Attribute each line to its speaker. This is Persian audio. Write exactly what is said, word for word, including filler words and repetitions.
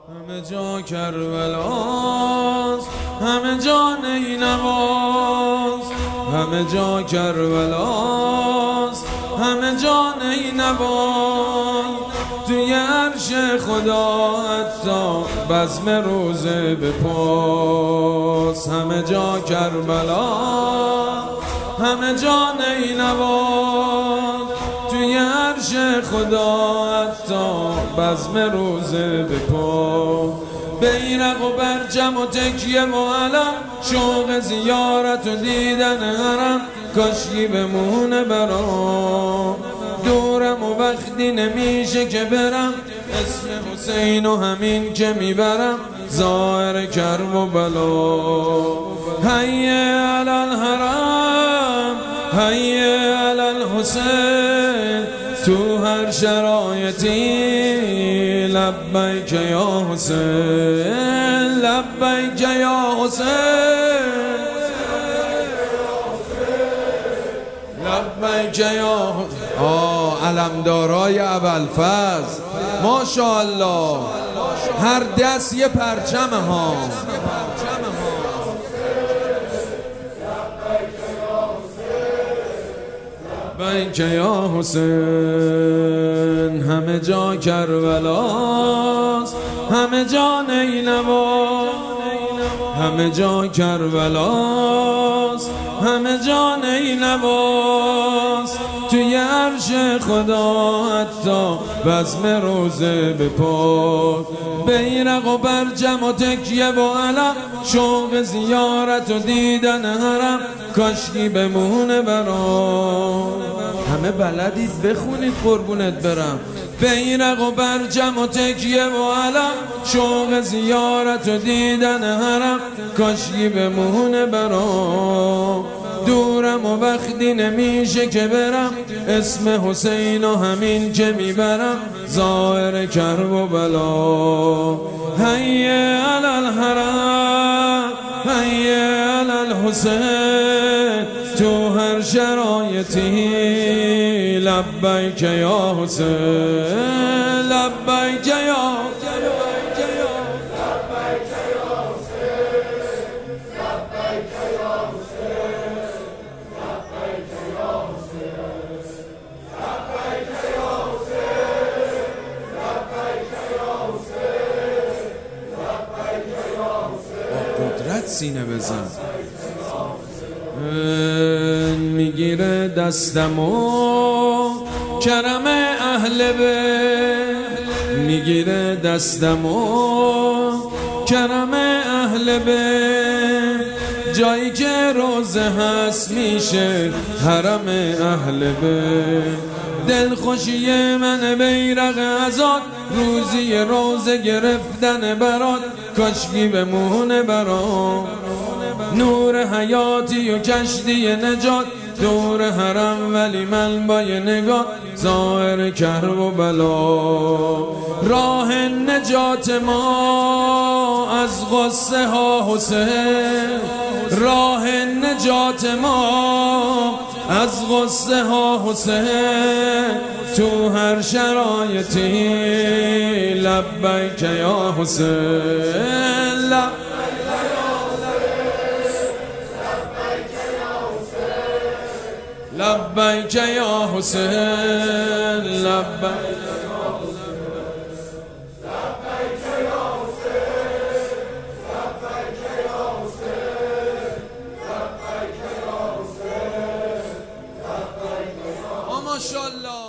Speaker 1: همه جا کربلاست، همه جا نینواز، همه جا کربلاست، همه جا نینواز. توی عرش خدا حتی بزم روزه به پاس. همه جا کربلاست، همه جا نینواز. توی عرش خدا حتی بزم روزه به پا. بیرق و برجم و تکیه و علم، شوق زیارت و دیدن حرم، کاشکی بمونه برام. دورم و وقتی نمیشه که برم، اسم حسین و همین که میبرم، ظاهر کرب و بلا. حی علی الحرم، حی علی الحسین، تو هر شرایطی لبیک یا حسین، لبیک یا حسین، لبیک یا حسین. آه علمدارای ابوالفضل ماشاءالله، هر دست یه پرچم ها. لبیک یا حسین، همه جا کربلاست، همه جا نینواز، همه جا کربلاست، همه جا نینواز. توی عرش خدا حتی بزم روزه به پا. بیرق و برجم و تکیه و علم، شوق زیارت و دیدن حرم، کاشکی بمونه برام. همه بلدید بخونید قربونت برم. بیرق و برجم و تکیه و علم، شوق زیارت و دیدن حرم، کاشکی بمونه برام. دورم و وقتی نمیشه که برم، اسم حسین و همین که میبرم، ظاهر کرب و بلا. حی علی الحرم، حی علی الحسین، تو هر شرایطی لبیک یا حسین، لبیک یا سینه بزن. میگیره دستمو کرم اهل بیت، میگیره دستمو کرم اهل بیت. جایی که روزه هست میشه حرم اهل بیت. دلخوشی من بیرق ازاد، روزی روزه گرفتن برات، کاشکی بمونه برام. نور حیاتی و کشتی نجات، دور حرم ولی من با یه نگاه، ظاهر کرب و بلا. راه نجات ما از غصه ها حسین، راه نجات ما از غصه ها حسین، تو هر شرایطی لبیک یا حسین، لبیک یا حسین، لبیک. ماشاءالله.